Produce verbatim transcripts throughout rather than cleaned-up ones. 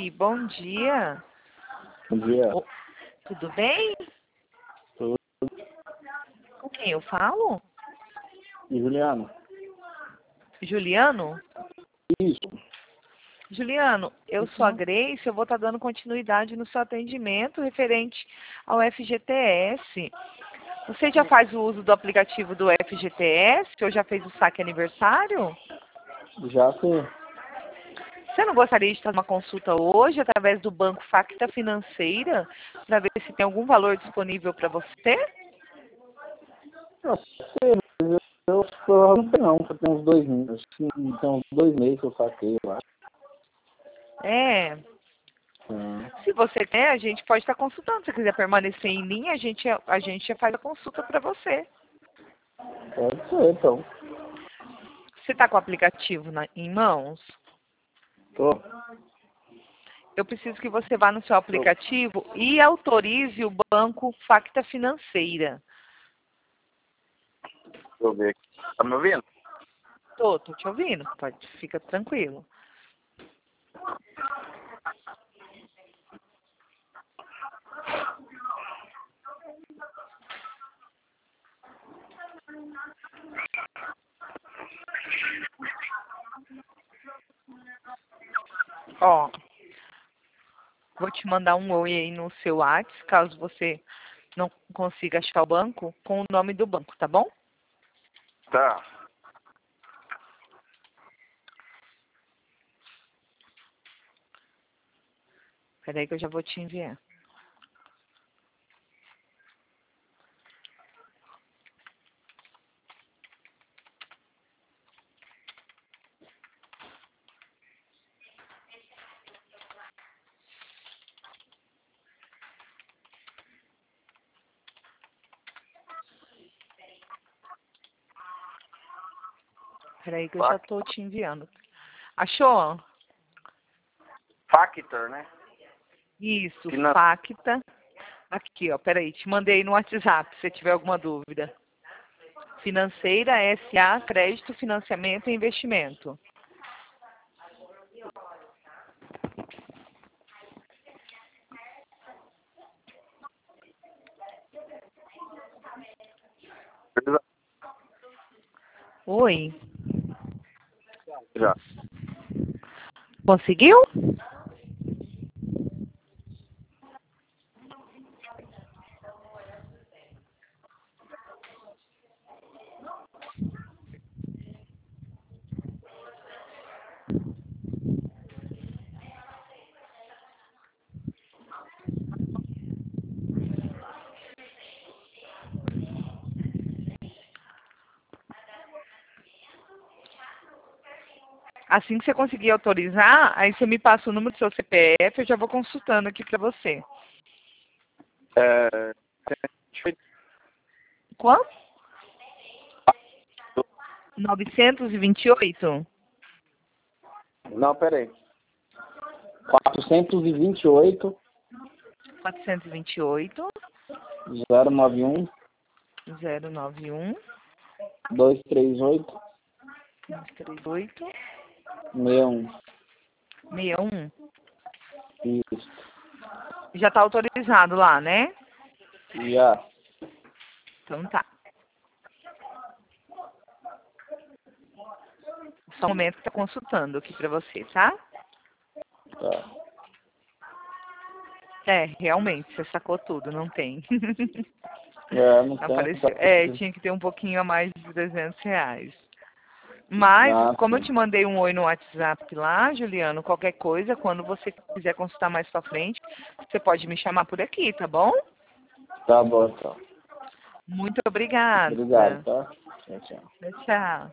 Oi, bom dia. Bom dia. Ô, tudo bem? Tudo. Com quem eu falo? E Juliano? Juliano? Isso. Juliano, eu sou a Grace, eu vou estar dando continuidade no seu atendimento referente ao F G T S. Você já faz o uso do aplicativo do F G T S ou já fez o saque aniversário? Já sim. Você não gostaria de fazer uma consulta hoje através do Banco Facta Financeira para ver se tem algum valor disponível para você? Eu sei, mas eu, eu não sei não, só tem uns dois meses. Tem uns dois meses que eu saquei, eu acho. É. Hum. Se você quer, a gente pode estar consultando. Se você quiser permanecer em linha, a gente, a gente já faz a consulta para você. Pode ser, então. Você está com o aplicativo na, em mãos? Tô. Eu preciso que você vá no seu aplicativo e autorize o Banco Facta Financeira. Deixa eu ver aqui. Tá me ouvindo? Tô, tô te ouvindo. Pode, fica tranquilo. Ó, vou te mandar um oi aí no seu WhatsApp, caso você não consiga achar o banco, com o nome do banco, tá bom? Tá. Peraí que eu já vou te enviar. Peraí que eu já tô te enviando. Achou? Factor, né? Isso, Finan... Facta. Aqui, ó, peraí, te mandei no WhatsApp, se você tiver alguma dúvida. Financeira S A, crédito, financiamento e investimento. Oi, Já. conseguiu? Assim que você conseguir autorizar, aí você me passa o número do seu C P F, eu já vou consultando aqui pra você. É... Quanto? novecentos e vinte e oito? Não, peraí. quatrocentos e vinte e oito, quatrocentos e vinte e oito, zero nove um, zero nove um, dois três oito, dois três oito, seis um. seis um. Isso. Já está autorizado lá, né? Já. Então tá. Só um momento que tá consultando aqui pra você, tá? Tá. É, realmente, você sacou tudo, não tem. É, não tem. Apareceu. É, tinha que ter um pouquinho a mais de trezentos reais. Mas, Ah, como eu sim. te mandei um oi no WhatsApp lá, Juliano, qualquer coisa, quando você quiser consultar mais pra frente, você pode me chamar por aqui, tá bom? Tá bom, então. Muito obrigada. Obrigado, tá? Tchau, tchau. Tchau.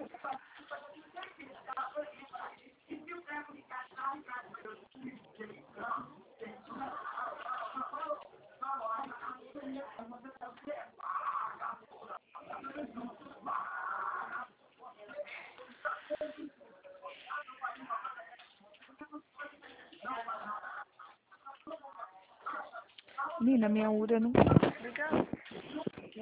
Menina, minha ura não... Obrigada.